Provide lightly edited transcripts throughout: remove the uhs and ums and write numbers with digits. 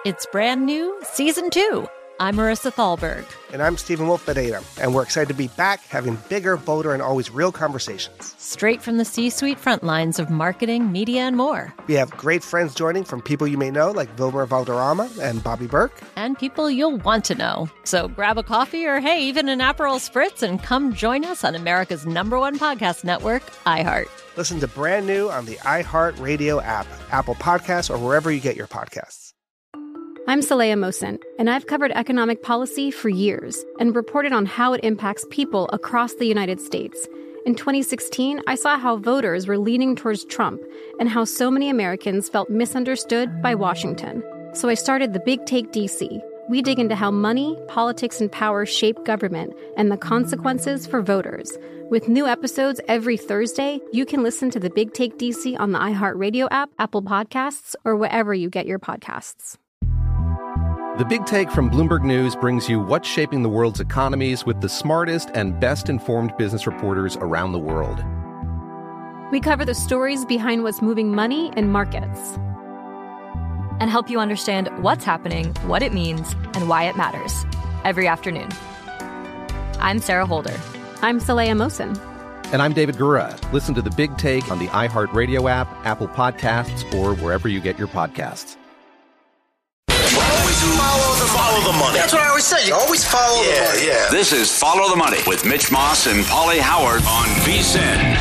It's brand new, Season 2. I'm Marissa Thalberg. And I'm Stephen Wolf Bedeta, and we're excited to be back having bigger, bolder, and always real conversations. Straight from the C-suite front lines of marketing, media, and more. We have great friends joining from people you may know, like Wilmer Valderrama and Bobby Burke. And people you'll want to know. So grab a coffee or, hey, even an Aperol Spritz and come join us on America's #1 podcast network, iHeart. Listen to Brand New on the iHeart Radio app, Apple Podcasts, or wherever you get your podcasts. I'm Saleha Mohsin, and I've covered economic policy for years and reported on how it impacts people across the United States. In 2016, I saw how voters were leaning towards Trump and how so many Americans felt misunderstood by Washington. So I started The Big Take DC. We dig into how money, politics, and power shape government and the consequences for voters. With new episodes every Thursday, you can listen to The Big Take DC on the iHeartRadio app, Apple Podcasts, or wherever you get your podcasts. The Big Take from Bloomberg News brings you what's shaping the world's economies with the smartest and best-informed business reporters around the world. We cover the stories behind what's moving money and markets. And help you understand what's happening, what it means, and why it matters. Every afternoon. I'm Sarah Holder. I'm Saleha Mohsin. And I'm David Gura. Listen to The Big Take on the iHeartRadio app, Apple Podcasts, or wherever you get your podcasts. Follow the money. That's what I always say. You always follow the money. Yeah. This is Follow the Money with Mitch Moss and Pauly Howard on VSiN.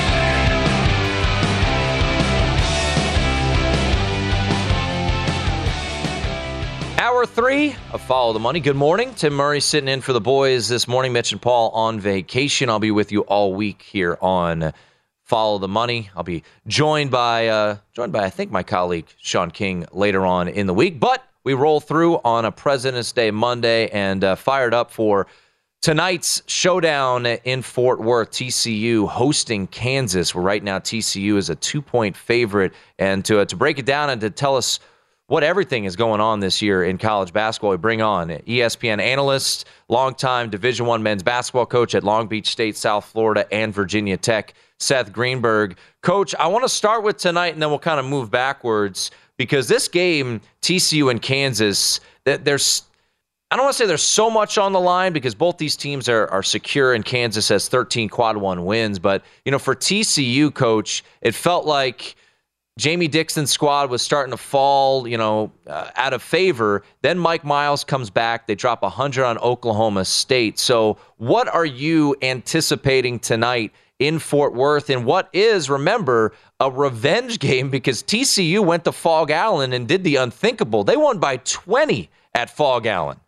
Hour 3 of Follow the Money. Good morning. Tim Murray sitting in for the boys this morning. Mitch and Paul on vacation. I'll be with you all week here on Follow the Money. I'll be joined by I think my colleague Sean King later on in the week. But we roll through on a President's Day Monday and fired up for tonight's showdown in Fort Worth. TCU hosting Kansas, where right now TCU is a 2-point favorite. And to break it down and to tell us what everything is going on this year in college basketball, we bring on ESPN analyst, longtime Division I men's basketball coach at Long Beach State, South Florida, and Virginia Tech, Seth Greenberg. Coach, I want to start with tonight, and then we'll kind of move backwards, because this game, TCU and Kansas, I don't want to say there's so much on the line because both these teams are secure, and Kansas has 13 quad one wins. But, for TCU, Coach, it felt like Jamie Dixon's squad was starting to fall, out of favor. Then Mike Miles comes back. They drop 100 on Oklahoma State. So what are you anticipating tonight in Fort Worth, and what is, remember, a revenge game because TCU went to Fog Allen and did the unthinkable. They won by 20 at Fog Allen.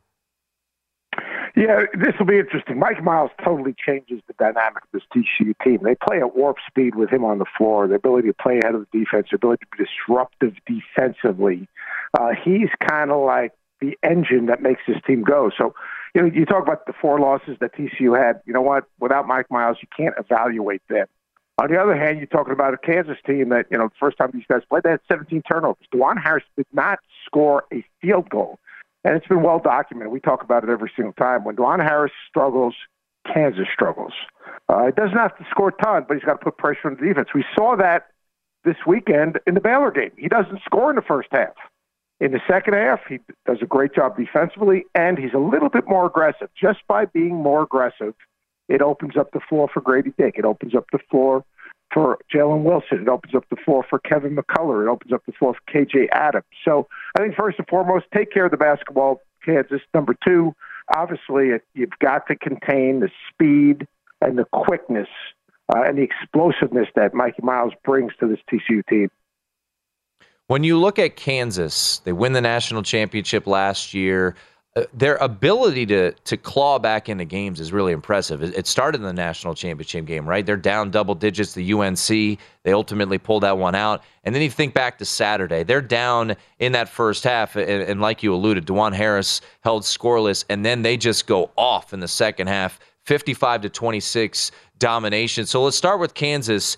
Yeah, this will be interesting. Mike Miles totally changes the dynamic of this TCU team. They play at warp speed with him on the floor. The ability to play ahead of the defense, the ability to be disruptive defensively. He's kind of like the engine that makes this team go. So, you talk about the 4 losses that TCU had. You know what? Without Mike Miles, you can't evaluate them. On the other hand, you're talking about a Kansas team that, the first time these guys played, they had 17 turnovers. DeJuan Harris did not score a field goal. And it's been well documented. We talk about it every single time. When DeJuan Harris struggles, Kansas struggles. He doesn't have to score a ton, but he's got to put pressure on the defense. We saw that this weekend in the Baylor game. He doesn't score in the first half. In the second half, he does a great job defensively, and he's a little bit more aggressive. Just by being more aggressive, it opens up the floor for Grady Dick. It opens up the floor for Jalen Wilson. It opens up the floor for Kevin McCullough. It opens up the floor for KJ Adams. So I think first and foremost, take care of the basketball, Kansas. Number 2, obviously, you've got to contain the speed and the quickness and the explosiveness that Mikey Miles brings to this TCU team. When you look at Kansas, they win the national championship last year. Their ability to claw back into games is really impressive. It started in the national championship game, right? They're down double digits to UNC. They ultimately pulled that one out. And then you think back to Saturday. They're down in that first half, and like you alluded, DeJuan Harris held scoreless, and then they just go off in the second half, 55-26 domination. So let's start with Kansas.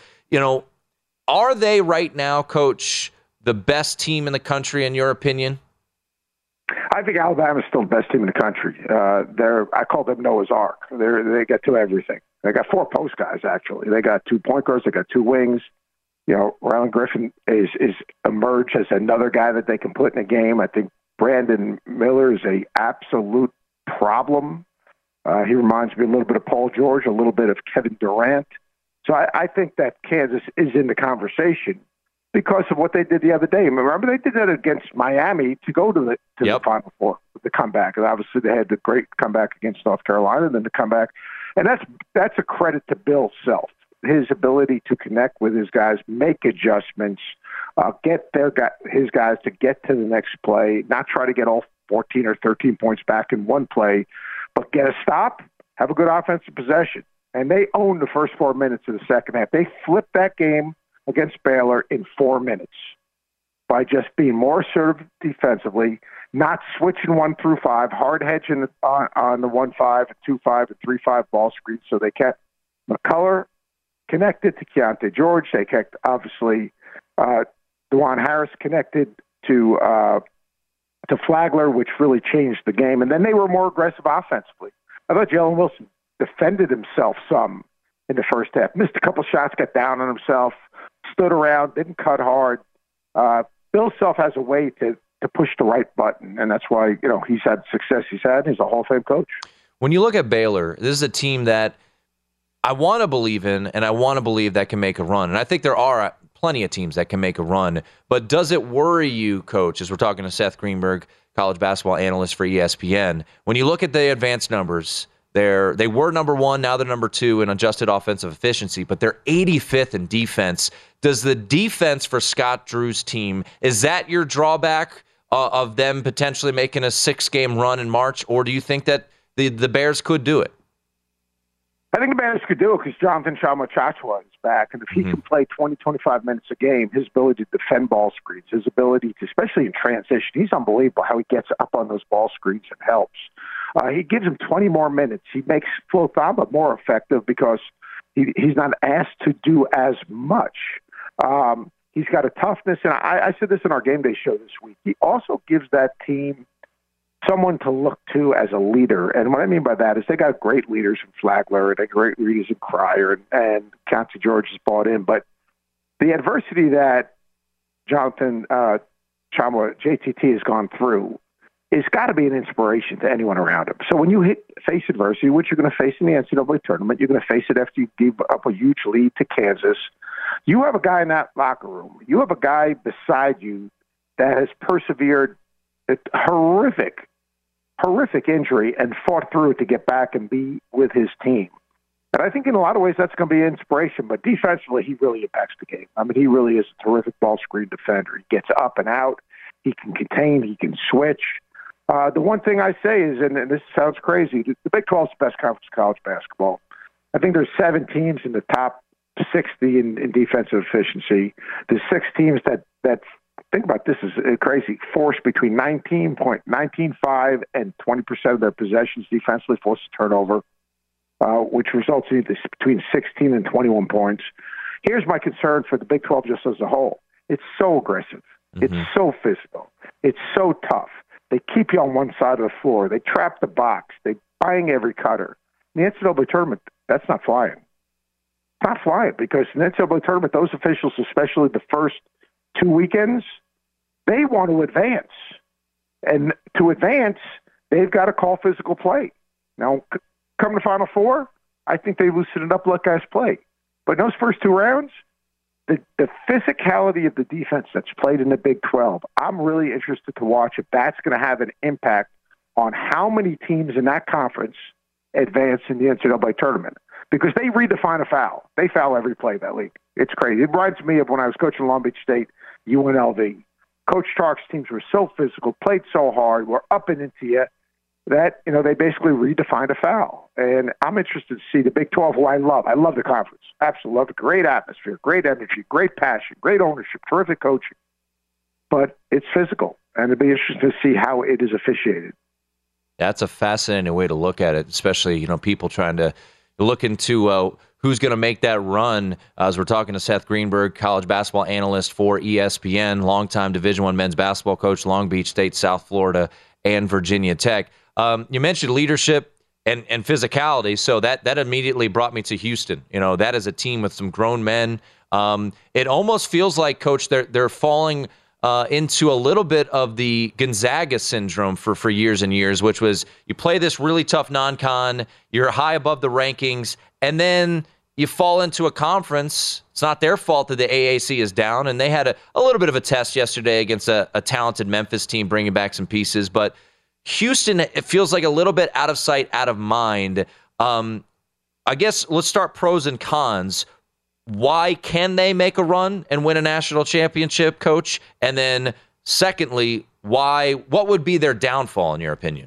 Are they right now, Coach, the best team in the country, in your opinion? I think Alabama's still the best team in the country. I call them Noah's Ark. They get to everything. They got 4 post guys, actually. They got 2 point guards. They got 2 wings. Rylan Griffin is emerged as another guy that they can put in a game. I think Brandon Miller is a absolute problem. He reminds me a little bit of Paul George, a little bit of Kevin Durant. So I think that Kansas is in the conversation because of what they did the other day. Remember, they did that against Miami to go to the Final Four, the comeback. And obviously, they had the great comeback against North Carolina, and then the comeback. And that's a credit to Bill Self, his ability to connect with his guys, make adjustments, get his guys to get to the next play, not try to get all 14 or 13 points back in one play, but get a stop, have a good offensive possession. And they owned the first 4 minutes of the second half. They flipped that game against Baylor in 4 minutes by just being more assertive defensively, not switching 1 through 5, hard hedging on the 1-5, 2-5, and 3-5 ball screens. So they kept McCullough connected to Keontae George. They kept, obviously, DeJuan Harris connected to Flagler, which really changed the game. And then they were more aggressive offensively. I thought Jalen Wilson defended himself some in the first half. Missed a couple shots, got down on himself, stood around, didn't cut hard. Bill Self has a way to push the right button, and that's why he's had the success he's had. He's a Hall of Fame coach. When you look at Baylor, this is a team that I want to believe in, and I want to believe that can make a run. And I think there are plenty of teams that can make a run. But does it worry you, Coach, as we're talking to Seth Greenberg, college basketball analyst for ESPN, when you look at the advanced numbers, they were number 1, now they're number 2 in adjusted offensive efficiency, but they're 85th in defense. Does the defense for Scott Drew's team, is that your drawback of them potentially making a 6-game run in March, or do you think that the Bears could do it? I think the Bears could do it because Jonathan Tchamwa is back, and if he can play 20, 25 minutes a game, his ability to defend ball screens, his ability to, especially in transition, he's unbelievable how he gets up on those ball screens and helps. He gives him 20 more minutes. He makes Flo Thamba more effective because he's not asked to do as much. He's got a toughness, and I said this in our game day show this week. He also gives that team someone to look to as a leader. And what I mean by that is they got great leaders in Flagler, and they got great leaders in Cryer, and Keontae George has bought in. But the adversity that Jonathan Tchamwa, JTT, has gone through, it's got to be an inspiration to anyone around him. So when you face adversity, which you're going to face in the NCAA tournament, you're going to face it after you give up a huge lead to Kansas. You have a guy in that locker room. You have a guy beside you that has persevered a horrific injury and fought through it to get back and be with his team. And I think in a lot of ways that's going to be an inspiration, but defensively he really impacts the game. I mean, he really is a terrific ball screen defender. He gets up and out. He can contain. He can switch. The one thing I say is, and this sounds crazy, the Big 12 is the best conference of college basketball. I think there's 7 teams in the top 60 in defensive efficiency. There's 6 teams that think about this, is crazy, force between 19.195 and 20% of their possessions defensively force a turnover, which results in between 16 and 21 points. Here's my concern for the Big 12 just as a whole. It's so aggressive. It's so physical. It's so tough. They keep you on one side of the floor. They trap the box. They bang every cutter. In the NCAA tournament, that's not flying. It's not flying because in the NCAA tournament, those officials, especially the first 2 weekends, they want to advance. And to advance, they've got to call physical play. Now, come to Final Four, I think they loosen it up, let guys play. But in those first 2 rounds, the physicality of the defense that's played in the Big 12, I'm really interested to watch if that's going to have an impact on how many teams in that conference advance in the NCAA tournament. Because they redefine a foul. They foul every play, that league. It's crazy. It reminds me of when I was coaching Long Beach State, UNLV. Coach Stark's teams were so physical, played so hard, were up and into you, that they basically redefined a foul. And I'm interested to see the Big 12, who I love. I love the conference. Absolutely love it. Great atmosphere, great energy, great passion, great ownership, terrific coaching. But it's physical, and it'd be interesting to see how it is officiated. That's a fascinating way to look at it, especially people trying to look into who's going to make that run. As we're talking to Seth Greenberg, college basketball analyst for ESPN, longtime Division I men's basketball coach, Long Beach State, South Florida, and Virginia Tech. You mentioned leadership and physicality, so that immediately brought me to Houston. That is a team with some grown men. It almost feels like, Coach, they're falling into a little bit of the Gonzaga syndrome for years and years, which was you play this really tough non-con, you're high above the rankings, and then you fall into a conference. It's not their fault that the AAC is down, and they had a little bit of a test yesterday against a talented Memphis team, bringing back some pieces. But Houston, it feels like a little bit out of sight, out of mind. I guess let's start pros and cons. Why can they make a run and win a national championship, Coach? And then secondly, what would be their downfall in your opinion?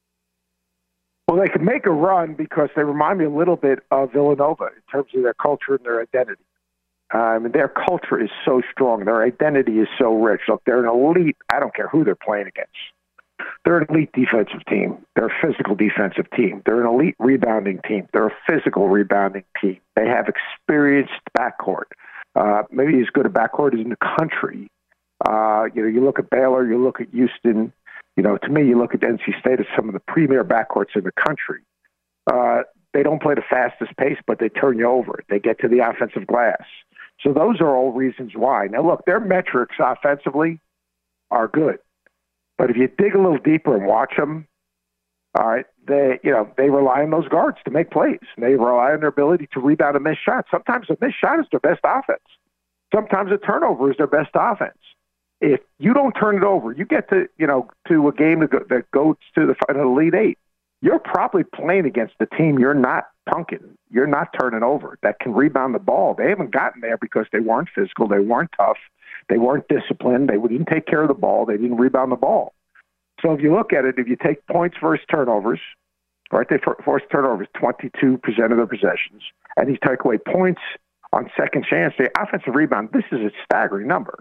Well, they can make a run because they remind me a little bit of Villanova in terms of their culture and their identity. Their culture is so strong. Their identity is so rich. Look, they're an elite. I don't care who they're playing against. They're an elite defensive team. They're a physical defensive team. They're an elite rebounding team. They're a physical rebounding team. They have experienced backcourt. Maybe as good a backcourt as in the country. You look at Baylor, you look at Houston. To me, you look at NC State as some of the premier backcourts in the country. They don't play the fastest pace, but they turn you over. They get to the offensive glass. So those are all reasons why. Now, look, their metrics offensively are good. But if you dig a little deeper and watch them, all right, they rely on those guards to make plays. They rely on their ability to rebound a missed shot. Sometimes a missed shot is their best offense. Sometimes a turnover is their best offense. If you don't turn it over, you get to a game that goes to the Elite Eight. You're probably playing against the team you're not punking. You're not turning over that can rebound the ball. They haven't gotten there because they weren't physical. They weren't tough. They weren't disciplined. They didn't take care of the ball. They didn't rebound the ball. So if you look at it, if you take points versus turnovers, right, they force turnovers 22% of their possessions, and you take away points on second chance, the offensive rebound, this is a staggering number.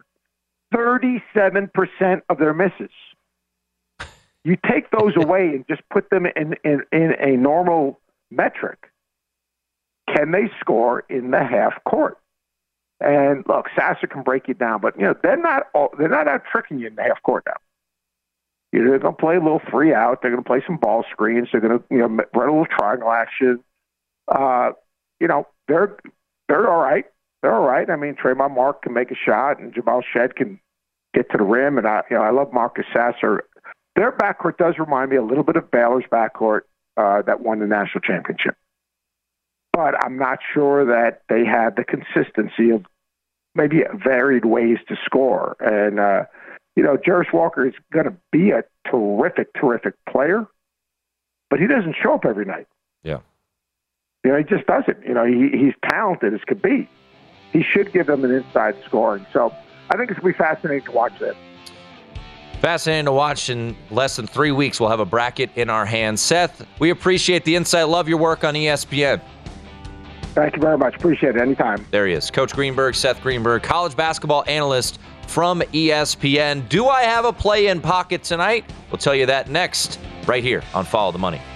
37% of their misses. You take those away and just put them in a normal metric. Can they score in the half court? And look, Sasser can break you down, but they're not out tricking you in the half court now. They're going to play a little 3-out. They're going to play some ball screens. They're going to run a little triangle action. They're all right. They're all right. Trayvon Mark can make a shot, and Jamal Shed can get to the rim. And I love Marcus Sasser. Their backcourt does remind me a little bit of Baylor's backcourt that won the national championship. But I'm not sure that they have the consistency of maybe varied ways to score. And, Jarace Walker is going to be a terrific, terrific player, but he doesn't show up every night. Yeah. He just doesn't. He's talented as could be. He should give them an inside scoring. So I think it's going to be fascinating to watch this. Fascinating to watch. In less than 3 weeks, we'll have a bracket in our hands. Seth, we appreciate the insight. Love your work on ESPN. Thank you very much. Appreciate it. Anytime. There he is. Coach Greenberg, Seth Greenberg, college basketball analyst from ESPN. Do I have a play in pocket tonight? We'll tell you that next, right here on Follow the Money.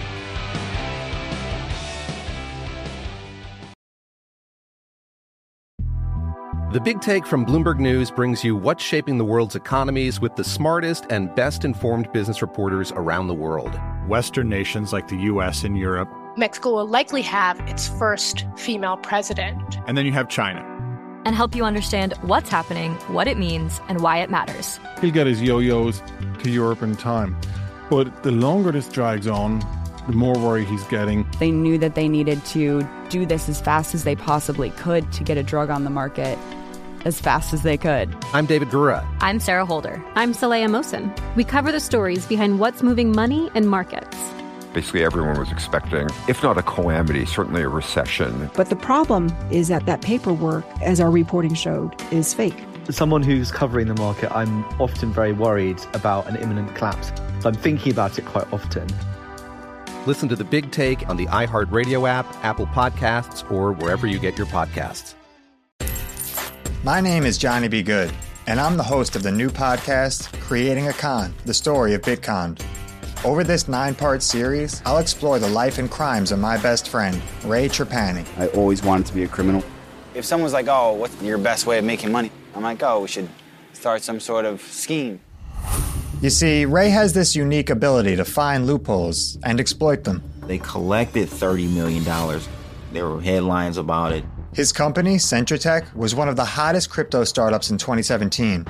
The Big Take from Bloomberg News brings you what's shaping the world's economies with the smartest and best-informed business reporters around the world. Western nations like the U.S. and Europe. Mexico will likely have its first female president. And then you have China. And help you understand what's happening, what it means, and why it matters. He'll get his yo-yos to Europe in time. But the longer this drags on, the more worry he's getting. They knew that they needed to do this as fast as they possibly could to get a drug on the market as fast as they could. I'm David Gura. I'm Sarah Holder. I'm Saleha Mohsin. We cover the stories behind what's moving money and markets. Basically, everyone was expecting, if not a calamity, certainly a recession. But the problem is that paperwork, as our reporting showed, is fake. As someone who's covering the market, I'm often very worried about an imminent collapse. So I'm thinking about it quite often. Listen to The Big Take on the iHeartRadio app, Apple Podcasts, or wherever you get your podcasts. My name is Johnny B. Good, and I'm the host of the new podcast, Creating a Con, the story of Bitcoin. Over this 9-part series, I'll explore the life and crimes of my best friend, Ray Trapani. I always wanted to be a criminal. If someone's like, oh, what's your best way of making money? I'm like, oh, we should start some sort of scheme. You see, Ray has this unique ability to find loopholes and exploit them. They collected $30 million. There were headlines about it. His company, Centratech, was one of the hottest crypto startups in 2017.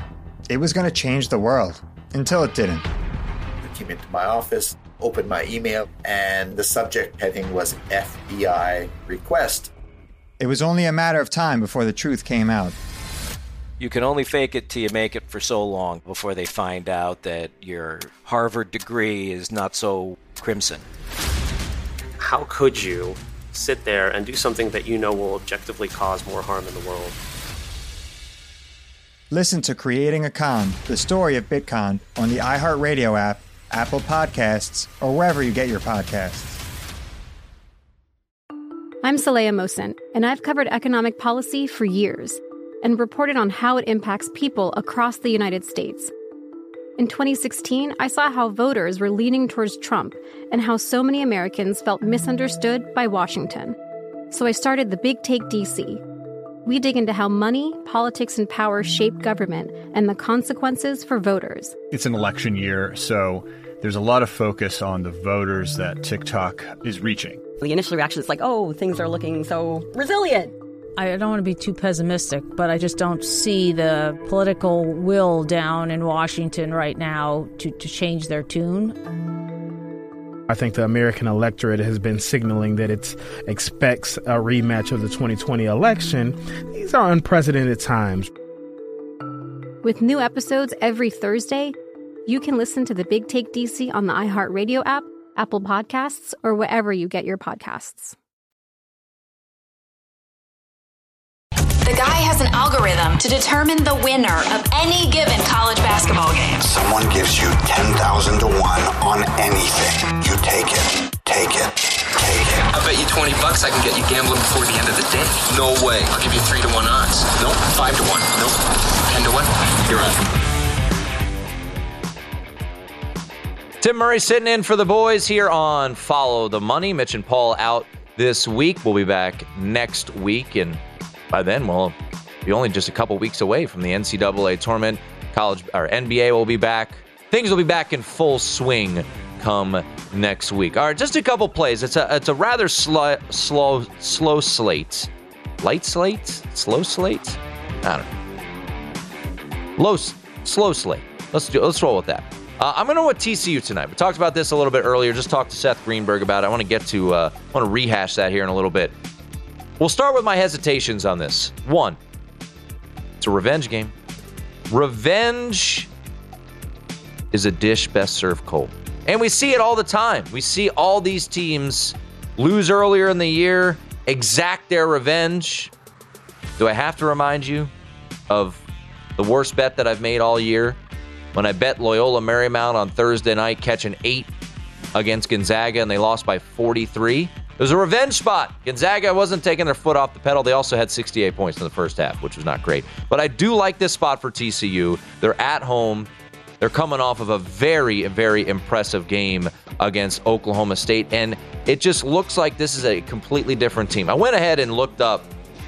It was going to change the world, until it didn't. I came into my office, opened my email, and the subject heading was FBI request. It was only a matter of time before the truth came out. You can only fake it till you make it for so long before they find out that your Harvard degree is not so crimson. How could you sit there and do something that you know will objectively cause more harm in the world? Listen to Creating a Con, the story of Bitcon, on the iHeartRadio app, Apple Podcasts, or wherever you get your podcasts. I'm Saleha Mohsin, and I've covered economic policy for years and reported on how it impacts people across the United States. In 2016, I saw how voters were leaning towards Trump and how so many Americans felt misunderstood by Washington. So I started The Big Take DC. We dig into how money, politics, and power shape government and the consequences for voters. It's an election year, so there's a lot of focus on the voters that TikTok is reaching. The initial reaction is like, oh, things are looking so resilient. I don't want to be too pessimistic, but I just don't see the political will down in Washington right now to change their tune. I think the American electorate has been signaling that it expects a rematch of the 2020 election. These are unprecedented times. With new episodes every Thursday, you can listen to The Big Take DC on the iHeartRadio app, Apple Podcasts, or wherever you get your podcasts. The guy has an algorithm to determine the winner of any given college basketball game. Someone gives you 10,000 to 1 on anything. You take it, take it, take it. I'll bet you $20 I can get you gambling before the end of the day. No way. I'll give you 3 to 1 odds. Nope. 5 to 1. Nope. 10 to 1. You're on. Tim Murray sitting in for the boys here on Follow the Money. Mitch and Paul out this week. We'll be back next week, and by then, we'll be only just a couple weeks away from the NCAA tournament. College or NBA will be back. Things will be back in full swing come next week. All right, just a couple plays. It's a rather slow slate. Light slate? Slow slate? I don't know. Slow slate. Let's roll with that. I'm going to go with TCU tonight. We talked about this a little bit earlier. Just talked to Seth Greenberg about it. I want to rehash that here in a little bit. We'll start with my hesitations on this. 1, it's a revenge game. Revenge is a dish best served cold. And we see it all the time. We see all these teams lose earlier in the year, exact their revenge. Do I have to remind you of the worst bet that I've made all year? When I bet Loyola Marymount on Thursday night catching 8 against Gonzaga and they lost by 43. It was a revenge spot. Gonzaga wasn't taking their foot off the pedal. They also had 68 points in the first half, which was not great. But I do like this spot for TCU. They're at home. They're coming off of a very, very impressive game against Oklahoma State. And it just looks like this is a completely different team. I went ahead and looked up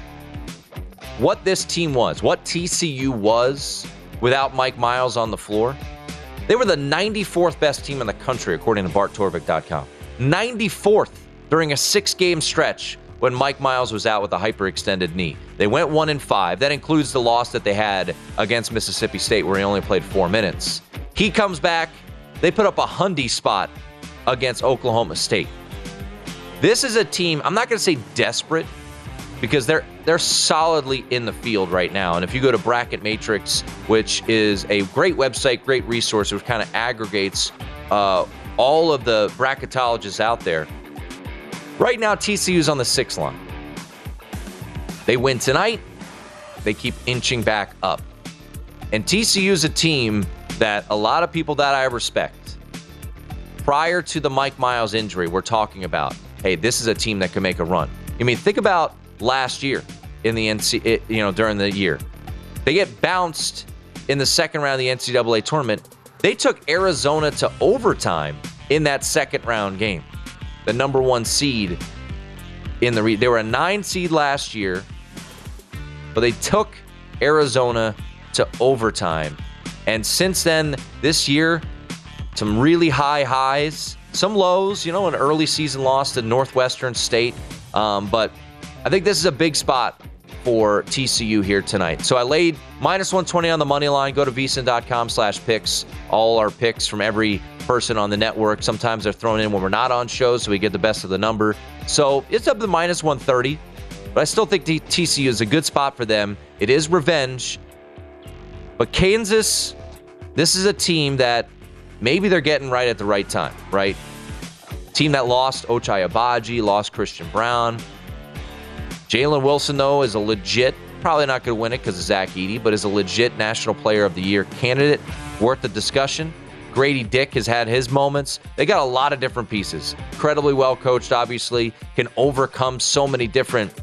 what this team was, what TCU was without Mike Miles on the floor. They were the 94th best team in the country, according to BartTorvik.com. 94th. During a 6-game stretch when Mike Miles was out with a hyperextended knee. They went 1-5. That includes the loss that they had against Mississippi State where he only played 4 minutes. He comes back. They put up a Hundy spot against Oklahoma State. This is a team, I'm not going to say desperate, because they're solidly in the field right now. And if you go to Bracket Matrix, which is a great website, great resource, which kind of aggregates all of the bracketologists out there, right now, TCU's on the 6th line. They win tonight. They keep inching back up. And TCU's a team that a lot of people that I respect, prior to the Mike Miles injury, we're talking about, hey, this is a team that can make a run. I mean, think about last year in the during the year. They get bounced in the second round of the NCAA tournament. They took Arizona to overtime in that second round game. The number 1 seed in the they were a 9 seed last year, but they took Arizona to overtime. And since then, this year, some really high highs, some lows, an early season loss to Northwestern State. But I think this is a big spot for TCU here tonight. So I laid minus 120 on the money line. Go to vsin.com/picks. All our picks from every person on the network. Sometimes they're thrown in when we're not on shows, so we get the best of the number. So it's up to minus 130, but I still think TCU is a good spot for them. It is revenge. But Kansas, this is a team that maybe they're getting right at the right time, right? Team that lost Ochai Agbaji, lost Christian Brown. Jalen Wilson, though, is a legit, probably not going to win it because of Zach Edey, but is a legit National Player of the Year candidate, worth the discussion. Grady Dick has had his moments. They got a lot of different pieces. Incredibly well coached, obviously, can overcome so many different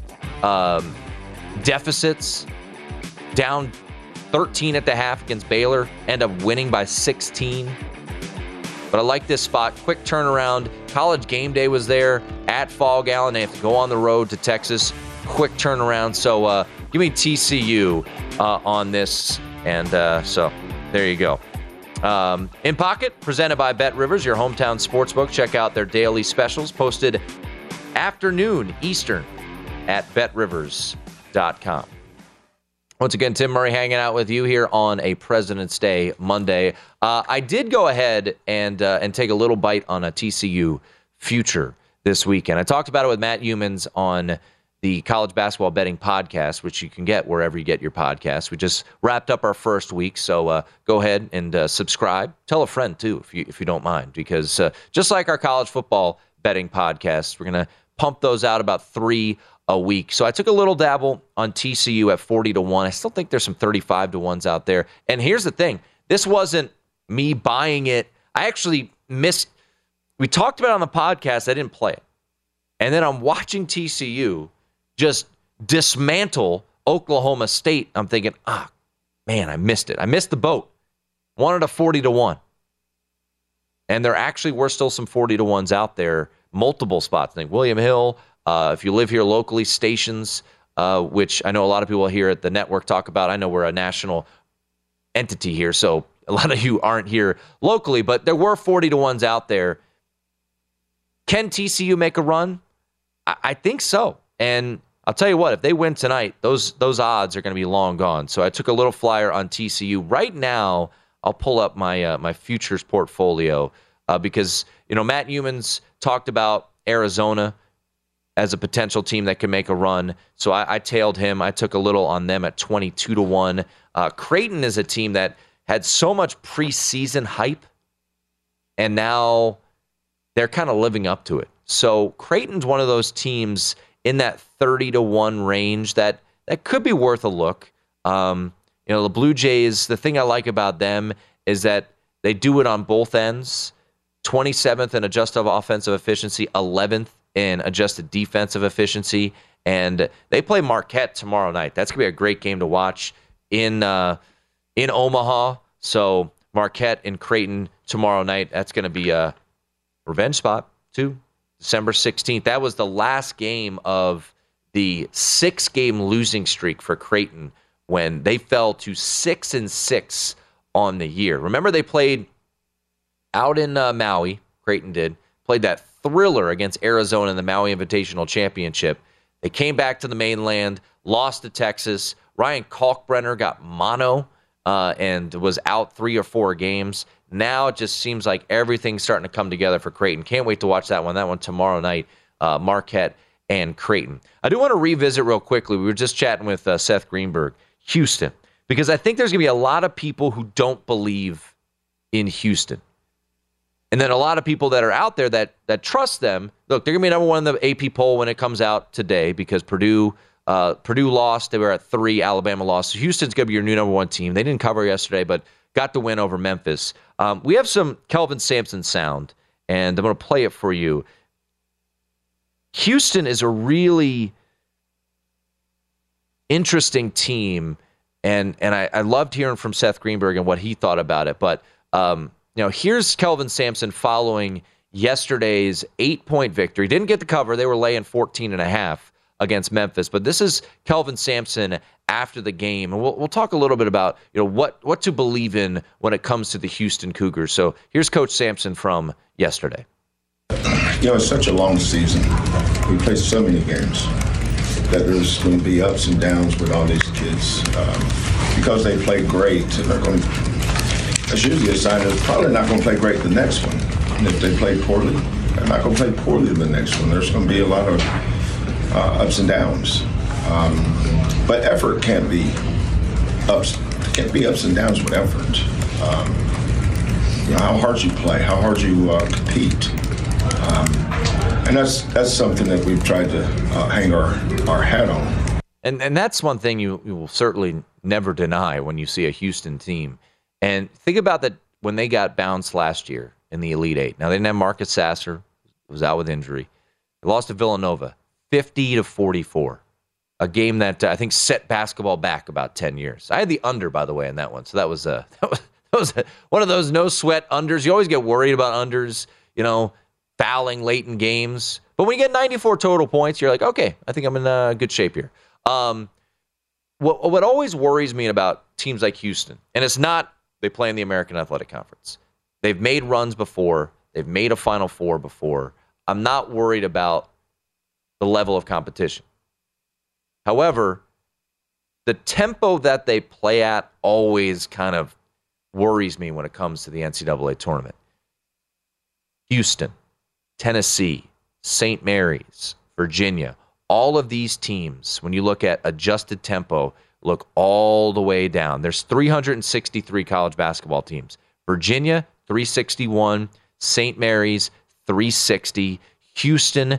deficits. Down 13 at the half against Baylor, end up winning by 16. But I like this spot. Quick turnaround. College game day was there at Fog Allen. They have to go on the road to Texas. Quick turnaround. So give me TCU on this. And so there you go. In Pocket, presented by Bet Rivers, your hometown sportsbook. Check out their daily specials posted afternoon Eastern at betrivers.com. Once again, Tim Murray hanging out with you here on a President's Day Monday. I did go ahead and take a little bite on a TCU future this weekend. I talked about it with Matt Youmans on the College Basketball Betting Podcast, which you can get wherever you get your podcasts. We just wrapped up our first week, so go ahead and subscribe. Tell a friend, too, if you don't mind, because just like our college football betting podcasts, we're going to pump those out about 3 a week. So I took a little dabble on TCU at 40-1. I still think there's some 35-1s out there. And here's the thing. This wasn't me buying it. I actually missed. We talked about it on the podcast. I didn't play it. And then I'm watching TCU just dismantle Oklahoma State. I'm thinking, man, I missed it. I missed the boat. Wanted a 40-1. And there actually were still some 40-1s out there. Multiple spots. I think William Hill. If you live here locally, stations, which I know a lot of people here at the network talk about. I know we're a national entity here, so a lot of you aren't here locally, but there were 40-1s out there. Can TCU make a run? I think so. And I'll tell you what, if they win tonight, those odds are going to be long gone. So I took a little flyer on TCU. Right now, I'll pull up my my futures portfolio because Matt Youmans talked about Arizona as a potential team that can make a run. So I tailed him. I took a little on them at 22-1. Creighton is a team that had so much preseason hype, and now they're kind of living up to it. So Creighton's one of those teams in that 30-1 range that could be worth a look. The Blue Jays, the thing I like about them is that they do it on both ends. 27th in adjusted offensive efficiency, 11th in adjusted defensive efficiency, and they play Marquette tomorrow night. That's going to be a great game to watch in Omaha. So Marquette and Creighton tomorrow night. That's going to be a revenge spot too. December 16th. That was the last game of the 6-game losing streak for Creighton when they fell to 6-6 on the year. Remember, they played out in Maui. Creighton played that thriller against Arizona in the Maui Invitational Championship. They came back to the mainland, lost to Texas. Ryan Kalkbrenner got mono and was out 3 or 4 games. Now it just seems like everything's starting to come together for Creighton. Can't wait to watch that one. That one tomorrow night, Marquette and Creighton. I do want to revisit real quickly. We were just chatting with Seth Greenberg, Houston, because I think there's going to be a lot of people who don't believe in Houston. And then a lot of people that are out there that trust them. Look, they're going to be number 1 in the AP poll when it comes out today because Purdue lost. They were at 3. Alabama lost. So Houston's going to be your new number 1 team. They didn't cover yesterday, but got the win over Memphis. We have some Kelvin Sampson sound, and I'm going to play it for you. Houston is a really interesting team, and I loved hearing from Seth Greenberg and what he thought about it. But here's Kelvin Sampson following yesterday's 8-point victory. Didn't get the cover. They were laying 14.5 against Memphis. But this is Kelvin Sampson after the game. And we'll talk a little bit about what to believe in when it comes to the Houston Cougars. So here's Coach Sampson from yesterday. It's such a long season. We play so many games. that there's going to be ups and downs with all these kids because they play great, and they're going to. That's usually a sign that they're probably not going to play great the next one. And if they play poorly, they're not going to play poorly the next one. There's going to be a lot of ups and downs. But effort can't be ups and downs with effort. How hard you play, how hard you compete. And that's something that we've tried to hang our hat on. And that's one thing you will certainly never deny when you see a Houston team. And think about that when they got bounced last year in the Elite Eight. Now, they didn't have Marcus Sasser, who was out with injury. They lost to Villanova 50-44, a game that I think set basketball back about 10 years. I had the under, by the way, in that one. So that was one of those no-sweat unders. You always get worried about unders, fouling late in games. But when you get 94 total points, you're like, okay, I think I'm in good shape here. What always worries me about teams like Houston, and it's not they play in the American Athletic Conference. They've made runs before. They've made a Final Four before. I'm not worried about the level of competition. However, the tempo that they play at always kind of worries me when it comes to the NCAA tournament. Houston, Tennessee, St. Mary's, Virginia, all of these teams, when you look at adjusted tempo, look all the way down. There's 363 college basketball teams. Virginia, 361. St. Mary's, 360. Houston,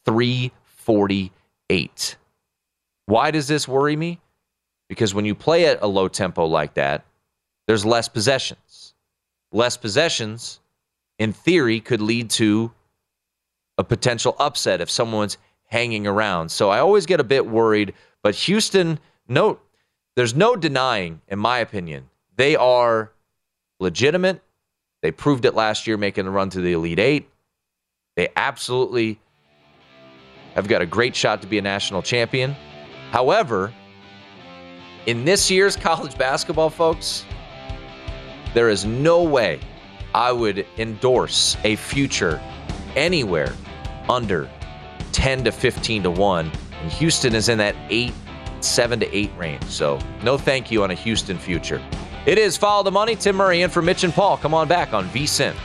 348. Why does this worry me? Because when you play at a low tempo like that, there's less possessions. Less possessions, in theory, could lead to a potential upset if someone's hanging around. So I always get a bit worried. But Houston, there's no denying, in my opinion, they are legitimate. They proved it last year making the run to the Elite Eight. They absolutely have got a great shot to be a national champion. However, in this year's college basketball, folks, there is no way I would endorse a future anywhere under 10 to 15 to 1. And Houston is in that 7 to 8 range. So no thank you on a Houston future. It is Follow the Money. Tim Murray in for Mitch and Paul. Come on back on VSiN.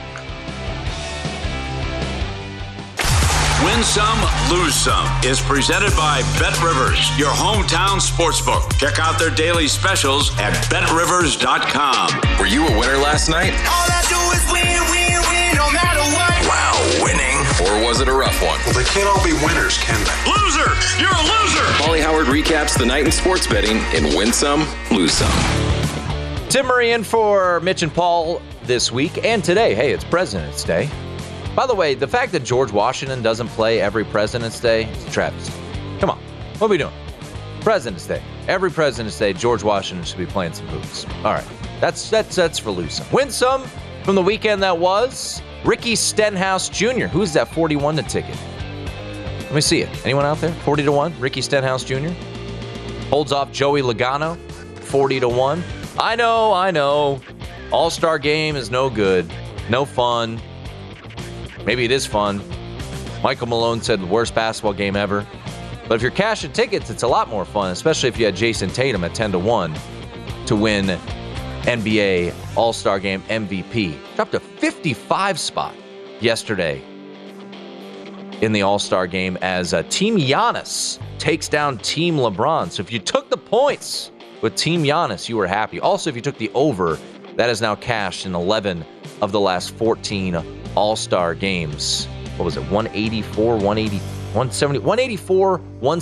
Win Some, Lose Some is presented by BetRivers, your hometown sportsbook. Check out their daily specials at BetRivers.com. Were you a winner last night? All I do is win, win, win, no matter what. Wow, winning. Or was it a rough one? Well, they can't all be winners, can they? Loser! You're a loser! Paulie Howard recaps the night in sports betting in Win Some, Lose Some. Tim Murray in for Mitch and Paul this week and today. Hey, it's President's Day. By the way, the fact that George Washington doesn't play every President's Day is a travesty. Come on, what are we doing? President's Day. Every President's Day, George Washington should be playing some hoops. All right, that's for lose some. Win some from the weekend that was. Ricky Stenhouse Jr. Who's that 41 to ticket? Let me see it. Anyone out there? 40 to 1. Ricky Stenhouse Jr. holds off Joey Logano. 40 to 1. I know. All-Star game is no good. No fun. Maybe it is fun. Michael Malone said the worst basketball game ever. But if you're cashing tickets, it's a lot more fun, especially if you had Jason Tatum at 10 to 1 to win NBA All-Star Game MVP. Dropped a 55 spot yesterday in the All-Star Game as Team Giannis takes down Team LeBron. So if you took the points with Team Giannis, you were happy. Also, if you took the over, that is now cashed in 11 of the last 14 All-Star games. What was it? 184, 180, 170, 184,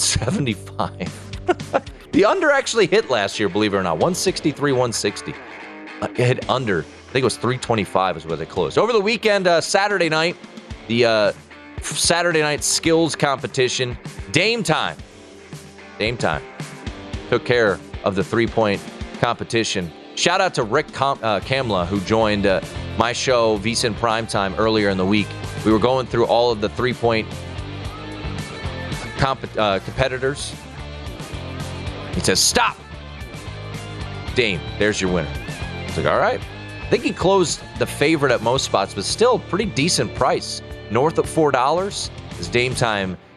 175. The under actually hit last year, believe it or not. 163, 160. It hit under. I think it was 325 is where they closed. Over the weekend, Saturday night, the Saturday night skills competition. Dame time. Took care of the three-point competition. Shout out to Rick Kamla, who joined my show, VSiN Primetime, earlier in the week. We were going through all of the three-point competitors. He says, stop! Dame, there's your winner. I was like, all right. I think he closed the favorite at most spots, but still pretty decent price. North of $4 is Dame time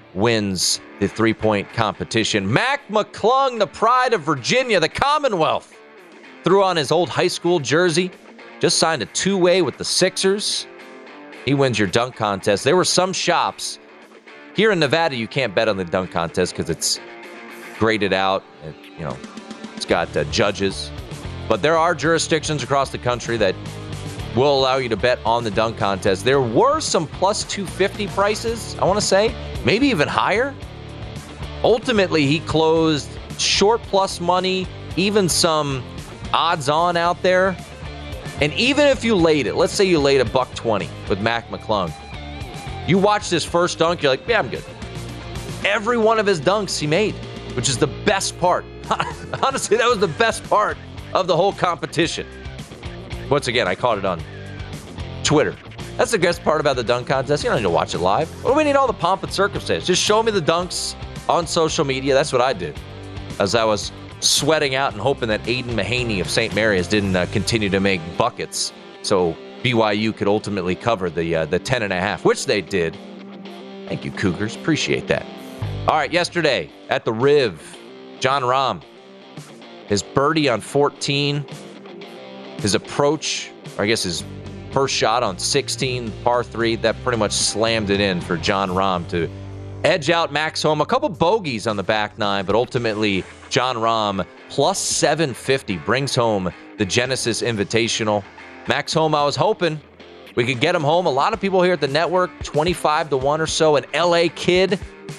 wins the three-point competition. Mac McClung, the pride of Virginia, the Commonwealth, threw on his old high school jersey, just signed a two-way with the Sixers. He wins your dunk contest. There were some shops. Here in Nevada, you can't bet on the dunk contest because it's graded out. And, it's got judges. But there are jurisdictions across the country that will allow you to bet on the dunk contest. There were some plus 250 prices, I want to say, maybe even higher. Ultimately, he closed short plus money, even some odds on out there. And even if you laid it, let's say you laid $120 with Mac McClung. You watch this first dunk, you're like, yeah, I'm good. Every one of his dunks he made, which is the best part. Honestly, that was the best part of the whole competition. Once again, I caught it on Twitter. That's the best part about the dunk contest. You don't need to watch it live. What do we need all the pomp and circumstance? Just show me the dunks on social media. That's what I did. As I was sweating out and hoping that Aiden Mahaney of St. Mary's didn't continue to make buckets. So BYU could ultimately cover the 10.5, which they did. Thank you, Cougars. Appreciate that. All right, yesterday at the Riv, Jon Rahm, his birdie on 14, his approach, or I guess his first shot on 16, par 3, that pretty much slammed it in for Jon Rahm to edge out Max Homa. A couple bogeys on the back nine, but ultimately Jon Rahm plus 750 brings home the Genesis Invitational. Max Homa, I was hoping we could get him home. A lot of people here at the network, 25-1 or so, an LA kid.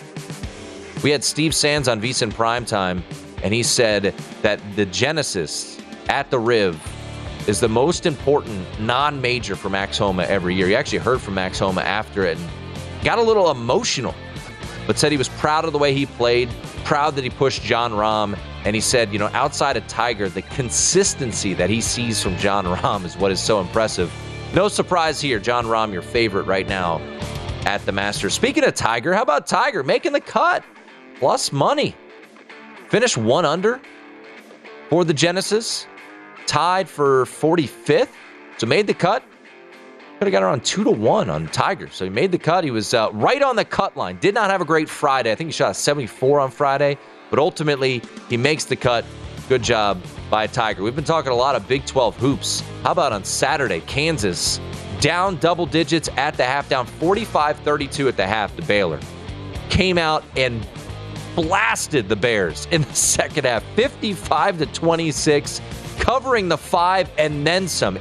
We had Steve Sands on VSiN Primetime, and he said that the Genesis at the Riv is the most important non-major for Max Homa every year. You actually heard from Max Homa after it and got a little emotional, but said he was proud of the way he played, proud that he pushed Jon Rahm, and he said, outside of Tiger, the consistency that he sees from Jon Rahm is what is so impressive. No surprise here, Jon Rahm, your favorite right now at the Masters. Speaking of Tiger, how about Tiger making the cut? Plus money. Finished 1 under for the Genesis. Tied for 45th. So made the cut. Could have got around 2-1 on Tiger. So he made the cut. He was right on the cut line. Did not have a great Friday. I think he shot a 74 on Friday. But ultimately, he makes the cut. Good job by Tiger. We've been talking a lot of Big 12 hoops. How about on Saturday? Kansas down double digits at the half. Down 45-32 at the half to Baylor. Came out and blasted the Bears in the second half. 55-26. Covering the 5 and then some.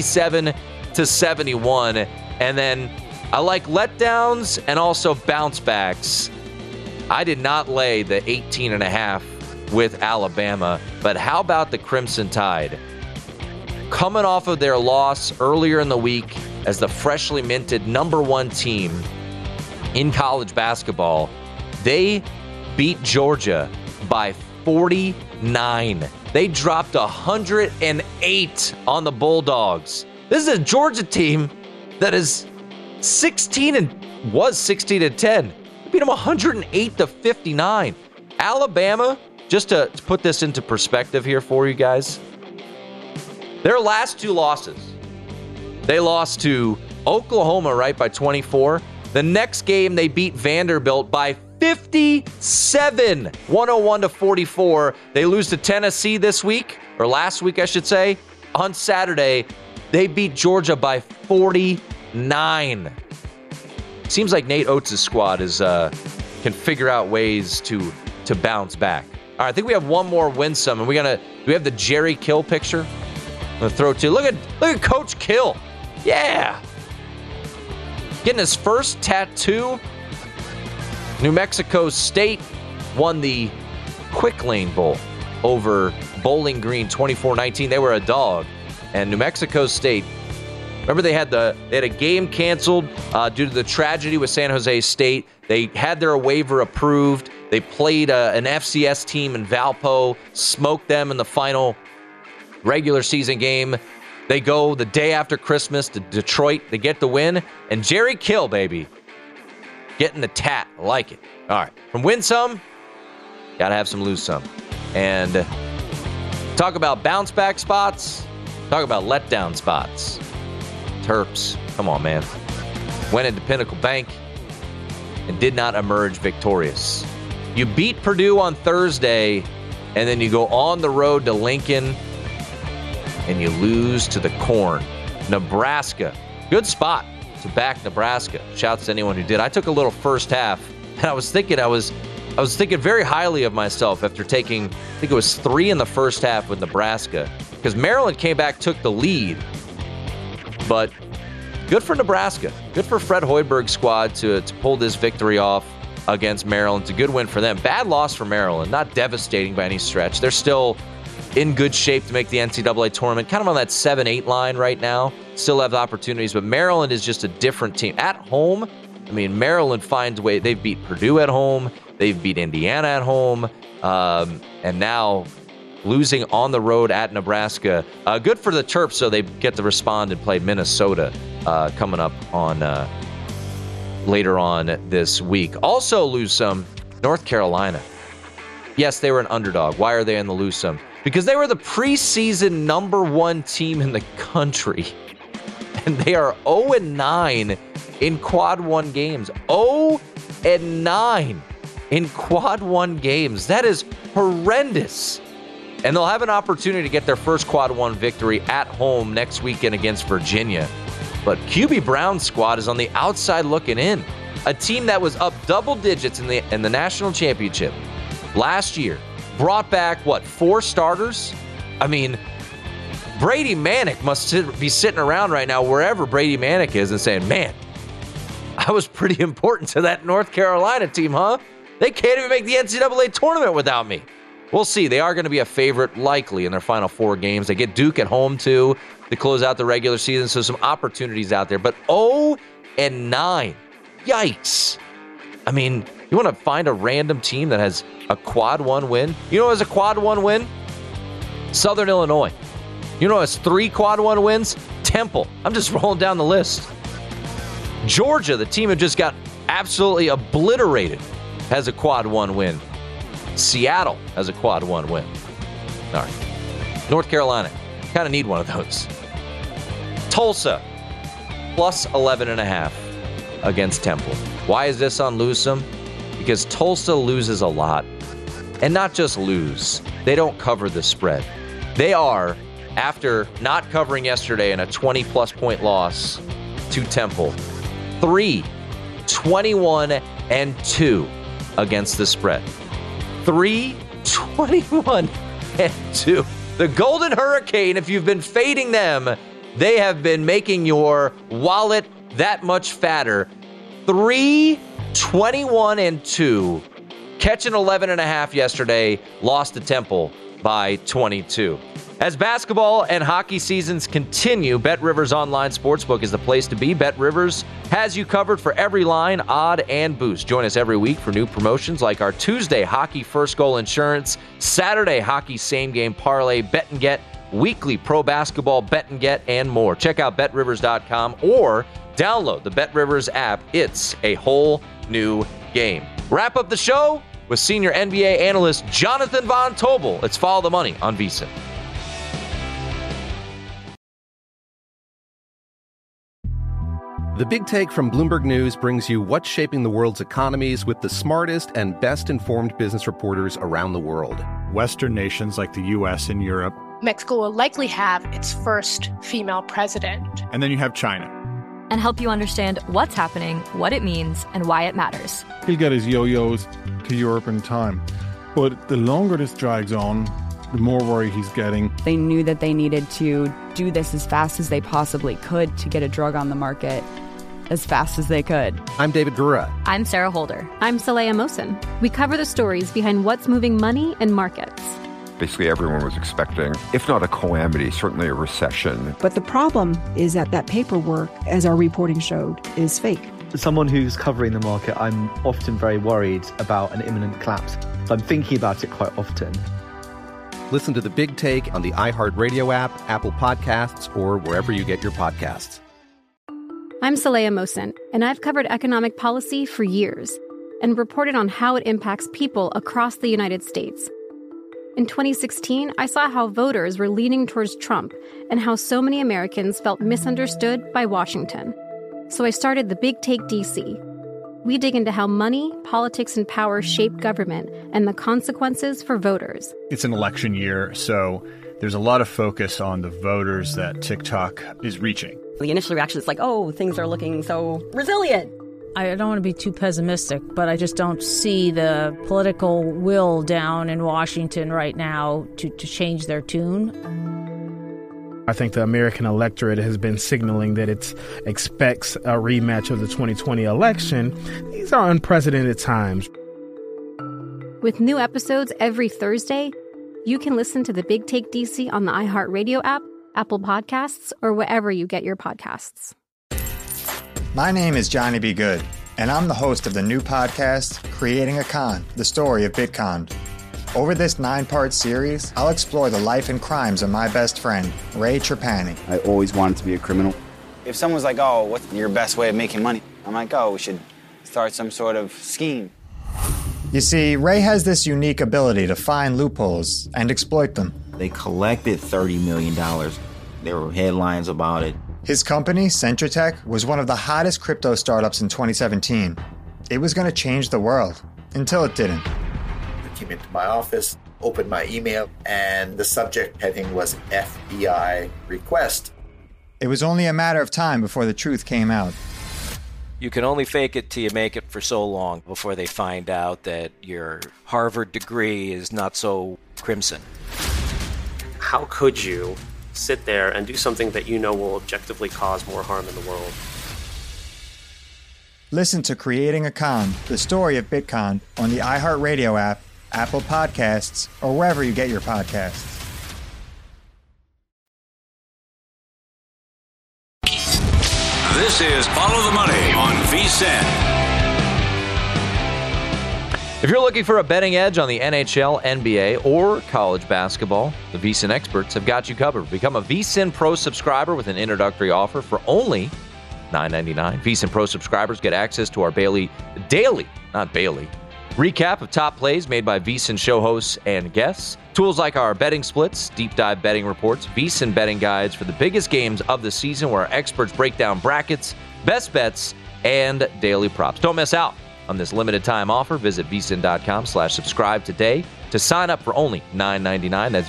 87-71. And then I like letdowns and also bounce backs. I did not lay the 18.5 with Alabama, but how about the Crimson Tide? Coming off of their loss earlier in the week as the freshly minted number 1 team in college basketball, they beat Georgia by 49. They dropped 108 on the Bulldogs. This is a Georgia team that is 16-10. Beat them 108-59. Alabama, just to put this into perspective here for you guys, their last 2 losses, they lost to Oklahoma, right, by 24. The next game, they beat Vanderbilt by 57, 101-44. They lose to Tennessee this week, or last week, I should say. On Saturday, they beat Georgia by 49. Seems like Nate Oates' squad can figure out ways to bounce back. All right, I think we have one more win some, and we have the Jerry Kill picture. I'm gonna throw it to you. Look at Coach Kill. Yeah. Getting his first tattoo. New Mexico State won the Quick Lane Bowl over Bowling Green 24-19. They were a dog. And New Mexico State, remember they had a game canceled due to the tragedy with San Jose State. They had their waiver approved. They played an FCS team in Valpo, smoked them in the final regular season game. They go the day after Christmas to Detroit. They get the win. And Jerry Kill, baby, getting the tat. I like it. All right. From win some, got to have some lose some. And talk about bounce back spots. Talk about letdown spots. Terps. Come on, man. Went into Pinnacle Bank. and did not emerge victorious. You beat Purdue on Thursday, and then you go on the road to Lincoln, and you lose to the Corn. Nebraska, good spot to back Nebraska. Shouts to anyone who did. I took a little first half, and I was thinking very highly of myself after taking, I think it was 3 in the first half with Nebraska, because Maryland came back, took the lead. But good for Nebraska. Good for Fred Hoiberg's squad to pull this victory off against Maryland. It's a good win for them. Bad loss for Maryland. Not devastating by any stretch. They're still in good shape to make the NCAA tournament. Kind of on that 7-8 line right now. Still have the opportunities, but Maryland is just a different team. At home, I mean, Maryland finds a way. They've beat Purdue at home. They've beat Indiana at home. And now losing on the road at Nebraska. Good for the Terps, so they get to respond and play Minnesota coming up on later on this week. Also lose some, North Carolina. Yes, they were an underdog. Why are they in the lose some? Because they were the preseason #1 team in the country. And they are 0-9 in Quad 1 games. 0-9 in Quad 1 games. That is horrendous. And they'll have an opportunity to get their first Quad 1 victory at home next weekend against Virginia. But QB Brown's squad is on the outside looking in. A team that was up double digits in the national championship last year. Brought back, 4 starters? I mean, Brady Manick must be sitting around right now, wherever Brady Manick is, and saying, man, I was pretty important to that North Carolina team, huh? They can't even make the NCAA tournament without me. We'll see. They are going to be a favorite, likely, in their final 4 games. They get Duke at home, too, to close out the regular season, so some opportunities out there. But 0-9. Yikes. I mean, you want to find a random team that has a Quad 1 win? You know who has a Quad 1 win? Southern Illinois. You know who has 3 Quad 1 wins? Temple. I'm just rolling down the list. Georgia, the team that just got absolutely obliterated, has a Quad 1 win. Seattle has a Quad 1 win. All right. North Carolina. Kind of need one of those. Tulsa, plus 11.5 against Temple. Why is this on lose some? Because Tulsa loses a lot. And not just lose. They don't cover the spread. They are, after not covering yesterday in a 20-plus point loss to Temple, 3-21-2 against the spread. 3-21-2. The Golden Hurricane, if you've been fading them, they have been making your wallet that much fatter. 3-21-2. Catching 11.5 yesterday, lost to Temple by 22. As basketball and hockey seasons continue, BetRivers Online Sportsbook is the place to be. BetRivers has you covered for every line, odd, and boost. Join us every week for new promotions like our Tuesday Hockey First Goal Insurance, Saturday Hockey Same Game Parlay, Bet and Get, weekly pro basketball Bet and Get, and more. Check out BetRivers.com or download the BetRivers app. It's a whole new game. Wrap up the show with senior NBA analyst Jonathan Von Tobel. Let's follow the money on VSiN. The Big Take from Bloomberg News brings you what's shaping the world's economies with the smartest and best-informed business reporters around the world. Western nations like the U.S. and Europe. Mexico will likely have its first female president. And then you have China. And help you understand what's happening, what it means, and why it matters. He'll get his yo-yos to Europe in time. But the longer this drags on, the more worry he's getting. They knew that they needed to do this as fast as they possibly could to get a drug on the market as fast as they could. I'm David Gura. I'm Sarah Holder. I'm Saleha Mohsen. We cover the stories behind what's moving money and markets. Basically, everyone was expecting, if not a calamity, certainly a recession. But the problem is that paperwork, as our reporting showed, is fake. As someone who's covering the market, I'm often very worried about an imminent collapse. So I'm thinking about it quite often. Listen to The Big Take on the iHeartRadio app, Apple Podcasts, or wherever you get your podcasts. I'm Saleha Mohsen, and I've covered economic policy for years and reported on how it impacts people across the United States. In 2016, I saw how voters were leaning towards Trump and how so many Americans felt misunderstood by Washington. So I started The Big Take DC. we dig into how money, politics, and power shape government and the consequences for voters. It's an election year, so there's a lot of focus on the voters that TikTok is reaching. The initial reaction is like, oh, things are looking so resilient. I don't want to be too pessimistic, but I just don't see the political will down in Washington right now to change their tune. I think the American electorate has been signaling that it expects a rematch of the 2020 election. These are unprecedented times. With new episodes every Thursday, you can listen to The Big Take DC on the iHeartRadio app, Apple Podcasts, or wherever you get your podcasts. My name is Johnny B. Good, and I'm the host of the new podcast, Creating a Con, the story of Bitcon. Over this 9-part series, I'll explore the life and crimes of my best friend, Ray Trapani. I always wanted to be a criminal. If someone's like, oh, what's your best way of making money? I'm like, oh, we should start some sort of scheme. You see, Ray has this unique ability to find loopholes and exploit them. They collected $30 million. There were headlines about it. His company, Centratech, was one of the hottest crypto startups in 2017. It was going to change the world, until it didn't. Came into my office, opened my email, and the subject heading was FBI request. It was only a matter of time before the truth came out. You can only fake it till you make it for so long before they find out that your Harvard degree is not so crimson. How could you sit there and do something that you know will objectively cause more harm in the world? Listen to Creating a Con, the story of Bitcon, on the iHeartRadio app, Apple Podcasts, or wherever you get your podcasts. This is Follow the Money on VSiN. If you're looking for a betting edge on the NHL, NBA, or college basketball, the VSiN experts have got you covered. Become a VSiN Pro subscriber with an introductory offer for only $9.99. VSiN Pro subscribers get access to our daily recap of top plays made by VSiN show hosts and guests. Tools like our betting splits, deep dive betting reports, VSiN betting guides for the biggest games of the season where our experts break down brackets, best bets, and daily props. Don't miss out on this limited time offer. Visit vsin.com/subscribe today to sign up for only $9.99. That's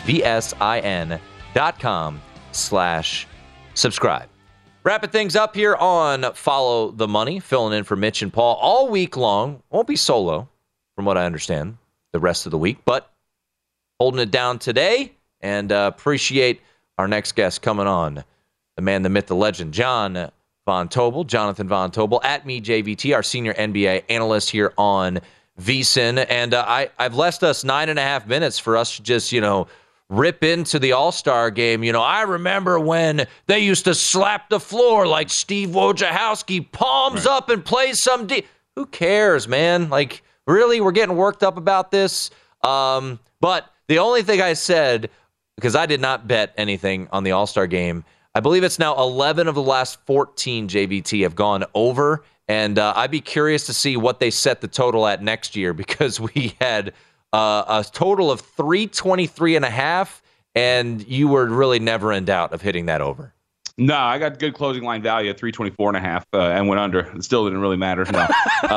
vsin.com/subscribe. Wrapping things up here on Follow the Money, filling in for Mitch and Paul all week long. Won't be solo, from what I understand, the rest of the week, but holding it down today, and appreciate our next guest coming on, the man, the myth, the legend, Jonathan Von Tobel, at MeJVT, our senior NBA analyst here on VSiN, and I've left us 9.5 minutes for us to just, rip into the All-Star game. I remember when they used to slap the floor like Steve Wojciechowski, palms up and plays some deep. Who cares, man? Like, really, we're getting worked up about this? But the only thing I said, because I did not bet anything on the All-Star game, I believe it's now 11 of the last 14 JVT have gone over, and I'd be curious to see what they set the total at next year, because we had a total of 323.5, and you were really never in doubt of hitting that over. No, I got good closing line value at 324.5 and went under. It still didn't really matter. No,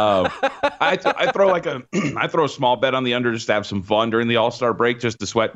I throw a small bet on the under just to have some fun during the All-Star break, just to sweat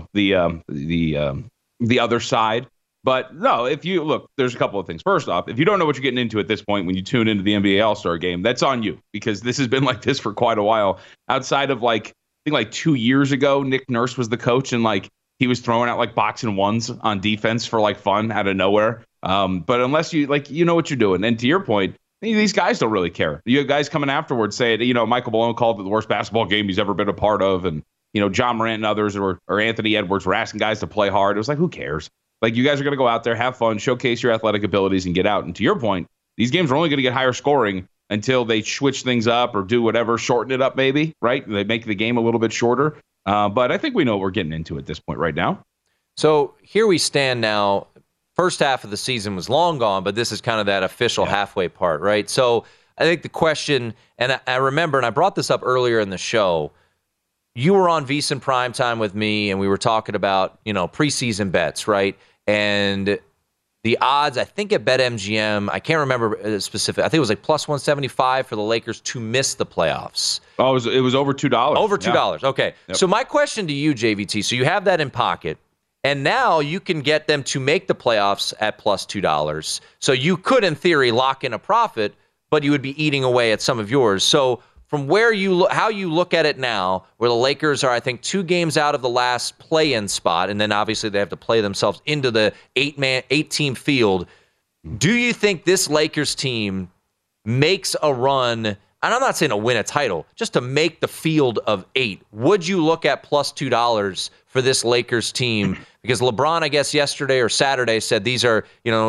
the other side. But no, if you look, there's a couple of things. First off, if you don't know what you're getting into at this point when you tune into the NBA All-Star game, that's on you, because this has been like this for quite a while. Outside of I think 2 years ago, Nick Nurse was the coach, and he was throwing out boxing ones on defense for fun out of nowhere. But unless you know what you're doing, and to your point, these guys don't really care. You have guys coming afterwards saying, Michael Malone called it the worst basketball game he's ever been a part of, and John Morant and others or Anthony Edwards were asking guys to play hard. It was who cares? You guys are going to go out there, have fun, showcase your athletic abilities, and get out. And to your point, these games are only going to get higher scoring until they switch things up or do whatever, shorten it up maybe, right? They make the game a little bit shorter. But I think we know what we're getting into at this point right now. So here we stand now. First half of the season was long gone, but this is kind of that official halfway part, right? So I think the question, and I remember, and I brought this up earlier in the show, you were on VSiN Primetime with me, and we were talking about, preseason bets, right? And The odds, I think at BetMGM, I can't remember specific. I think it was like plus 175 for the Lakers to miss the playoffs. Oh, it was over $2. Over $2. Yeah. Okay. Yep. So my question to you, JVT, so you have that in pocket, and now you can get them to make the playoffs at plus $2. So you could, in theory, lock in a profit, but you would be eating away at some of yours. So from where how you look at it now, where the Lakers are, I think, 2 games out of the last play-in spot, and then obviously they have to play themselves into the 8-team field. Do you think this Lakers team makes a run, and I'm not saying to win a title, just to make the field of 8? Would you look at plus $2 for this Lakers team? Because LeBron, I guess, yesterday or Saturday said these are,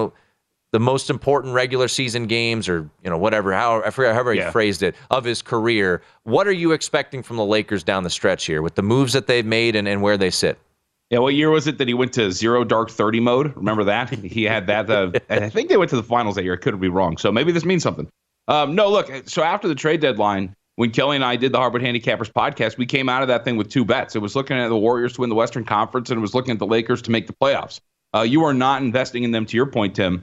the most important regular season games, or whatever, however he phrased it, of his career. What are you expecting from the Lakers down the stretch here with the moves that they've made and where they sit? Yeah, what year was it that he went to 0 dark 30 mode? Remember that? He had that. I think they went to the finals that year. I could be wrong. So maybe this means something. No, look. So after the trade deadline, when Kelly and I did the Hardwood Handicappers podcast, we came out of that thing with 2 bets. It was looking at the Warriors to win the Western Conference, and it was looking at the Lakers to make the playoffs. You are not investing in them, to your point, Tim,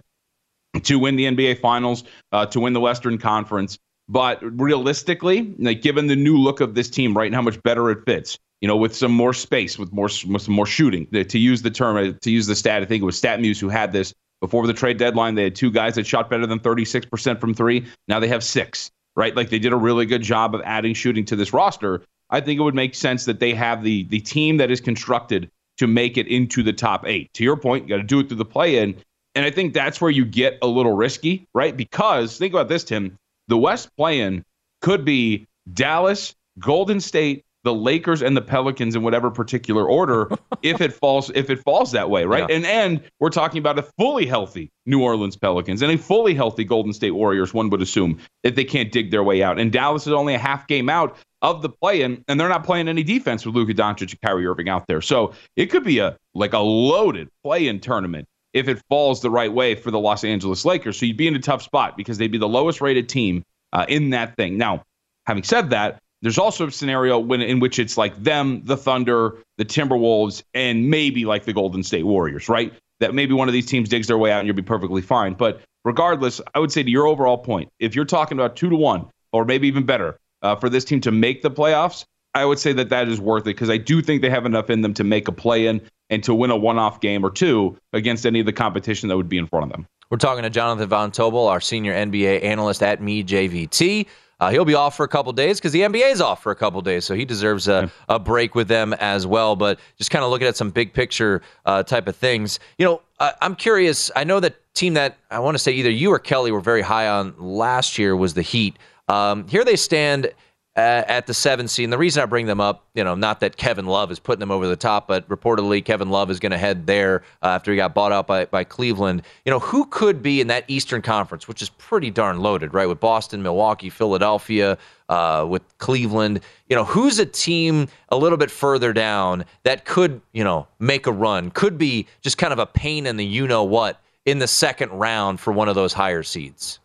to win the NBA Finals, to win the Western Conference. But realistically, given the new look of this team, right, and how much better it fits, with some more space, with some more shooting, to use the term, to use the stat, I think it was StatMuse who had this before the trade deadline. They had 2 guys that shot better than 36% from 3. Now they have 6, right? Like, they did a really good job of adding shooting to this roster. I think it would make sense that they have the team that is constructed to make it into the top 8. To your point, you got to do it through the play-in. And I think that's where you get a little risky, right? Because think about this, Tim. The West play-in could be Dallas, Golden State, the Lakers, and the Pelicans in whatever particular order if it falls that way, right? Yeah. And we're talking about a fully healthy New Orleans Pelicans and a fully healthy Golden State Warriors, one would assume, if they can't dig their way out. And Dallas is only a half game out of the play-in, and they're not playing any defense with Luka Doncic and Kyrie Irving out there. So it could be a loaded play-in tournament if it falls the right way for the Los Angeles Lakers. So you'd be in a tough spot because they'd be the lowest rated team in that thing. Now, having said that, there's also a scenario in which it's like them, the Thunder, the Timberwolves, and maybe like the Golden State Warriors, right? That maybe one of these teams digs their way out and you'll be perfectly fine. But regardless, I would say to your overall point, if you're talking about 2-1 or maybe even better for this team to make the playoffs, I would say that is worth it because I do think they have enough in them to make a play-in and to win a one-off game or 2 against any of the competition that would be in front of them. We're talking to Jonathan Von Tobel, our senior NBA analyst at MeJVT. He'll be off for a couple days because the NBA is off for a couple days, so he deserves a break with them as well. But just kind of looking at some big picture type of things. I'm curious. I know the team that I want to say either you or Kelly were very high on last year was the Heat. Here they stand at the 7th seed. And the reason I bring them up, not that Kevin Love is putting them over the top, but reportedly Kevin Love is going to head there after he got bought out by Cleveland. Who could be in that Eastern Conference, which is pretty darn loaded, right? With Boston, Milwaukee, Philadelphia, with Cleveland. Who's a team a little bit further down that could, make a run, could be just kind of a pain in the you-know-what in the second round for one of those higher seeds?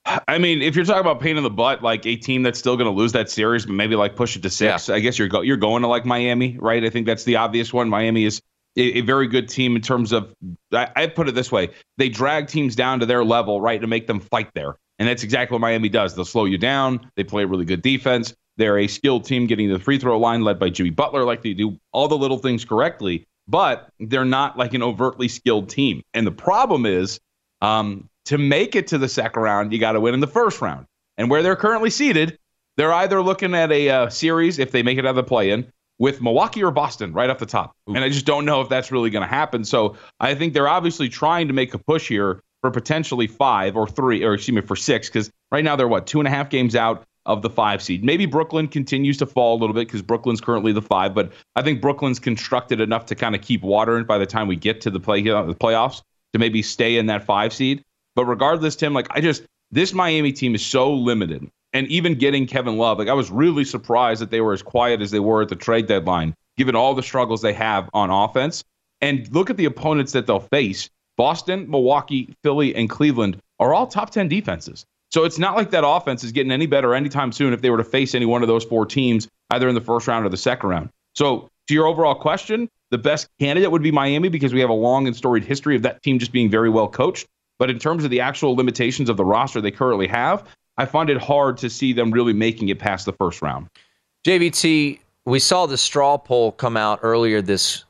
I mean, if you're talking about pain in the butt, like a team that's still going to lose that series, but maybe like push it to 6, I guess you're going to like Miami, right? I think that's the obvious one. Miami is a very good team in terms of, I put it this way, they drag teams down to their level, right, to make them fight there. And that's exactly what Miami does. They'll slow you down. They play really good defense. They're a skilled team getting to the free throw line led by Jimmy Butler, like they do all the little things correctly, but they're not like an overtly skilled team. And the problem is, to make it to the second round, you got to win in the first round. And where they're currently seated, they're either looking at a series, if they make it out of the play-in, with Milwaukee or Boston right off the top. Ooh. And I just don't know if that's really going to happen. So I think they're obviously trying to make a push here for potentially 5 or 3, or excuse me, for 6, because right now they're 2.5 games out of the 5 seed. Maybe Brooklyn continues to fall a little bit because Brooklyn's currently the 5, but I think Brooklyn's constructed enough to kind of keep water by the time we get to the playoffs to maybe stay in that 5 seed. But regardless, Tim, this Miami team is so limited. And even getting Kevin Love, I was really surprised that they were as quiet as they were at the trade deadline, given all the struggles they have on offense. And look at the opponents that they'll face. Boston, Milwaukee, Philly, and Cleveland are all top 10 defenses. So it's not like that offense is getting any better anytime soon if they were to face any one of those 4 teams, either in the first round or the second round. So to your overall question, the best candidate would be Miami because we have a long and storied history of that team just being very well coached. But in terms of the actual limitations of the roster they currently have, I find it hard to see them really making it past the first round. JVT, we saw the straw poll come out earlier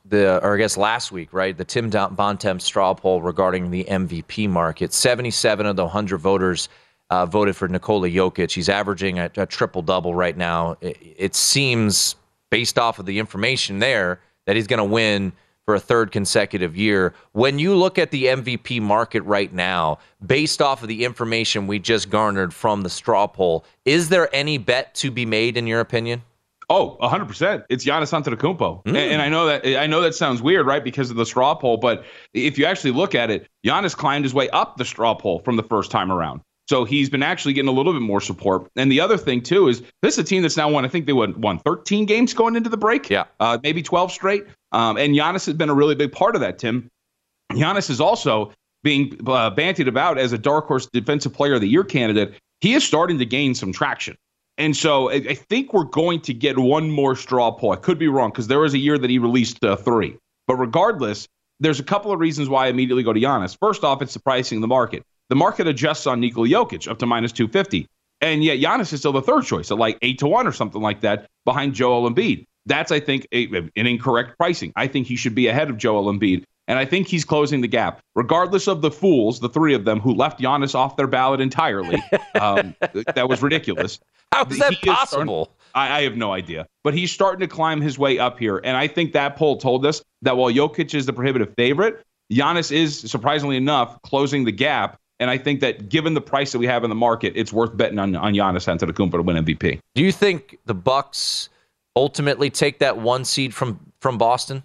last week, right? The Tim Bontemps straw poll regarding the MVP market. 77 of the 100 voters voted for Nikola Jokic. He's averaging a triple-double right now. It seems, based off of the information there, that he's going to win for a third consecutive year. When you look at the MVP market right now, based off of the information we just garnered from the straw poll, is there any bet to be made in your opinion? Oh, 100%. It's Giannis Antetokounmpo. And I know that sounds weird, right, because of the straw poll, but if you actually look at it, Giannis climbed his way up the straw poll from the first time around. So he's been actually getting a little bit more support. And the other thing, too, is this is a team that's now won, I think they won 13 games going into the break. Yeah. Maybe 12 straight. And Giannis has been a really big part of that, Tim. Giannis is also being bantied about as a dark horse defensive player of the year candidate. He is starting to gain some traction. And so I think we're going to get one more straw poll. I could be wrong because there was a year that he released 3. But regardless, there's a couple of reasons why I immediately go to Giannis. First off, it's the pricing of the market. The market adjusts on Nikola Jokic up to minus 250. And yet Giannis is still the third choice at like 8-1 or something like that behind Joel Embiid. That's, I think, an incorrect pricing. I think he should be ahead of Joel Embiid. And I think he's closing the gap, regardless of the fools, the 3 of them, who left Giannis off their ballot entirely. That was ridiculous. How is that possible? I have no idea. But he's starting to climb his way up here. And I think that poll told us that while Jokic is the prohibitive favorite, Giannis is, surprisingly enough, closing the gap. And I think that given the price that we have in the market, it's worth betting on Giannis Antetokounmpo to win MVP. Do you think the Bucks ultimately take that 1 seed from Boston?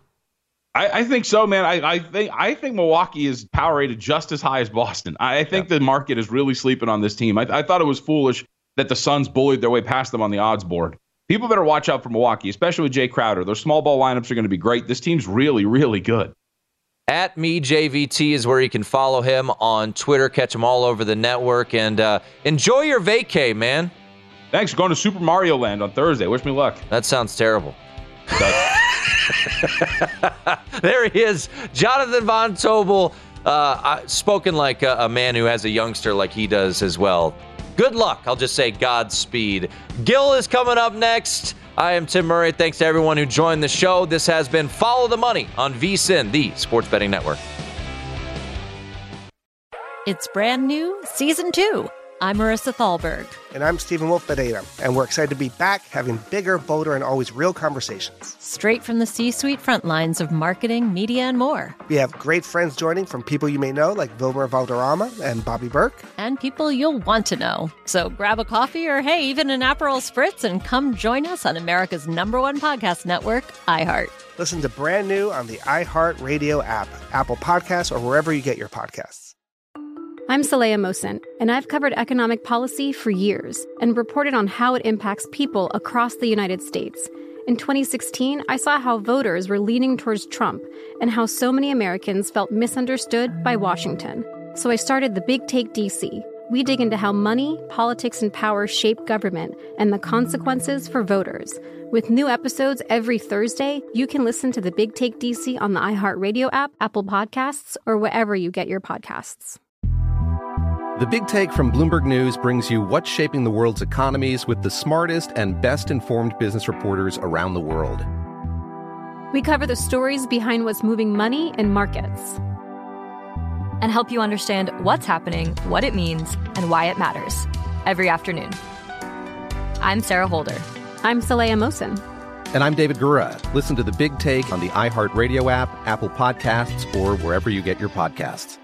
I think so, man. I think Milwaukee is power rated just as high as Boston. I think the market is really sleeping on this team. I thought it was foolish that the Suns bullied their way past them on the odds board. People better watch out for Milwaukee, especially with Jay Crowder. Their small ball lineups are going to be great. This team's really, really good. At MeJVT is where you can follow him on Twitter. Catch him all over the network. And enjoy your vacay, man. Thanks. Going to Super Mario Land on Thursday. Wish me luck. That sounds terrible. There he is, Jonathan Von Tobel, spoken like a man who has a youngster like he does as well. Good luck. I'll just say Godspeed. Gil is coming up next. I am Tim Murray. Thanks to everyone who joined the show. This has been Follow the Money on VSiN, the Sports Betting Network. It's brand new, Season 2. I'm Marissa Thalberg. And I'm Stephen Wolf Pereira. And we're excited to be back having bigger, bolder, and always real conversations. Straight from the C-suite front lines of marketing, media, and more. We have great friends joining from people you may know, like Wilmer Valderrama and Bobby Burke. And people you'll want to know. So grab a coffee or, hey, even an Aperol Spritz and come join us on America's #1 podcast network, iHeart. Listen to Brand New on the iHeart Radio app, Apple Podcasts, or wherever you get your podcasts. I'm Saleha Mohsin, and I've covered economic policy for years and reported on how it impacts people across the United States. In 2016, I saw how voters were leaning towards Trump and how so many Americans felt misunderstood by Washington. So I started The Big Take DC. We dig into how money, politics, and power shape government and the consequences for voters. With new episodes every Thursday, you can listen to The Big Take DC on the iHeartRadio app, Apple Podcasts, or wherever you get your podcasts. The Big Take from Bloomberg News brings you what's shaping the world's economies with the smartest and best-informed business reporters around the world. We cover the stories behind what's moving money and markets. And help you understand what's happening, what it means, and why it matters. Every afternoon. I'm Sarah Holder. I'm Saleha Mohsin. And I'm David Gura. Listen to The Big Take on the iHeartRadio app, Apple Podcasts, or wherever you get your podcasts.